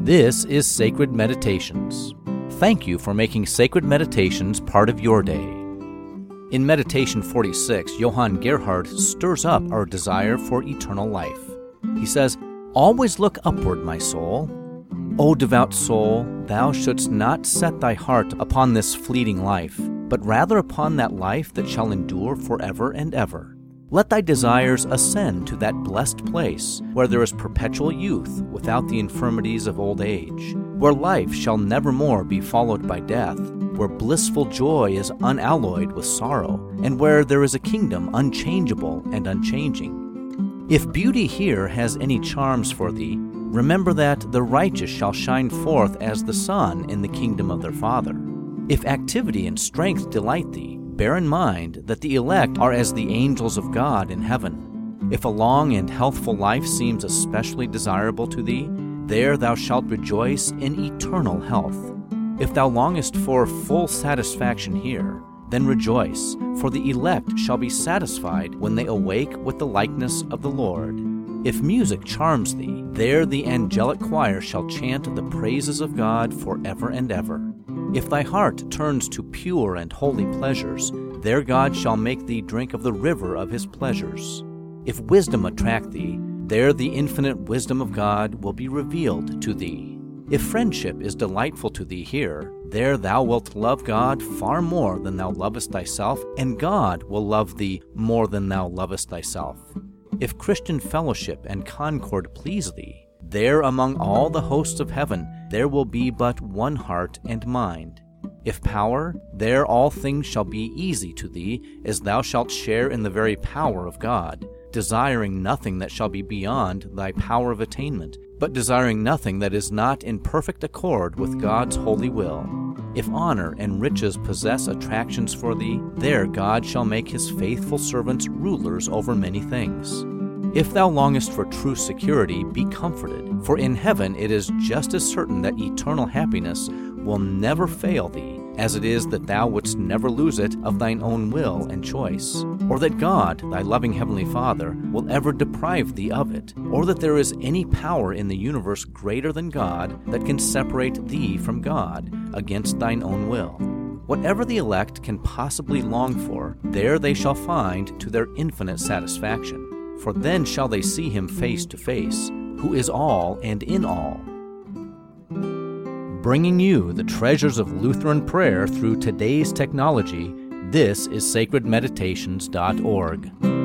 This is Sacred Meditations. Thank you for making Sacred Meditations part of your day. In Meditation 46, Johann Gerhard stirs up our desire for eternal life. He says, "Always look upward, my soul. O devout soul, thou shouldst not set thy heart upon this fleeting life, but rather upon that life that shall endure forever and ever. Let thy desires ascend to that blessed place where there is perpetual youth without the infirmities of old age, where life shall never more be followed by death, where blissful joy is unalloyed with sorrow, and where there is a kingdom unchangeable and unchanging. If beauty here has any charms for thee, remember that the righteous shall shine forth as the sun in the kingdom of their Father. If activity and strength delight thee, bear in mind that the elect are as the angels of God in heaven. If a long and healthful life seems especially desirable to thee, there thou shalt rejoice in eternal health. If thou longest for full satisfaction here, then rejoice, for the elect shall be satisfied when they awake with the likeness of the Lord. If music charms thee, there the angelic choir shall chant the praises of God forever and ever. If thy heart turns to pure and holy pleasures, there God shall make thee drink of the river of his pleasures. If wisdom attract thee, there the infinite wisdom of God will be revealed to thee. If friendship is delightful to thee here, there thou wilt love God far more than thou lovest thyself, and God will love thee more than thou lovest thyself. If Christian fellowship and concord please thee, there among all the hosts of heaven there will be but one heart and mind. If power, there all things shall be easy to thee, as thou shalt share in the very power of God, desiring nothing that shall be beyond thy power of attainment, but desiring nothing that is not in perfect accord with God's holy will. If honor and riches possess attractions for thee, there God shall make his faithful servants rulers over many things. If thou longest for true security, be comforted, for in heaven it is just as certain that eternal happiness will never fail thee, as it is that thou wouldst never lose it of thine own will and choice, or that God, thy loving heavenly Father, will ever deprive thee of it, or that there is any power in the universe greater than God that can separate thee from God against thine own will. Whatever the elect can possibly long for, there they shall find to their infinite satisfaction. For then shall they see him face to face, who is all and in all. Bringing you the treasures of Lutheran prayer through today's technology, this is sacredmeditations.org.